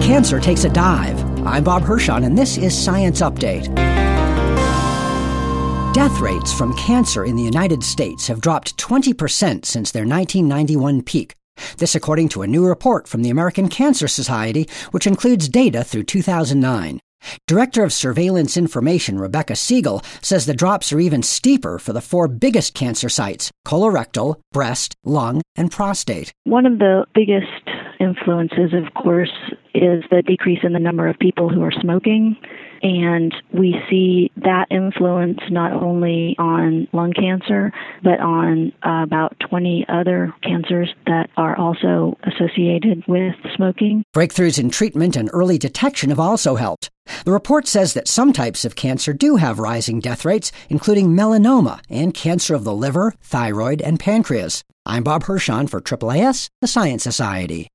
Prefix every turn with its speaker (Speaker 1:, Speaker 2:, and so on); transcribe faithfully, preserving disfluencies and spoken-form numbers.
Speaker 1: Cancer takes a dive. I'm Bob Hirschon, and this is Science Update. Death rates from cancer in the United States have dropped twenty percent since their nineteen ninety-one peak. This according to a new report from the American Cancer Society, which includes data through two thousand nine. Director of Surveillance Information Rebecca Siegel says the drops are even steeper for the four biggest cancer sites: colorectal, breast, lung, and prostate.
Speaker 2: One of the biggest influences, of course, is the decrease in the number of people who are smoking. And we see that influence not only on lung cancer, but on uh, about twenty other cancers that are also associated with smoking.
Speaker 1: Breakthroughs in treatment and early detection have also helped. The report says that some types of cancer do have rising death rates, including melanoma and cancer of the liver, thyroid, and pancreas. I'm Bob Hirschon for A A A S, the Science Society.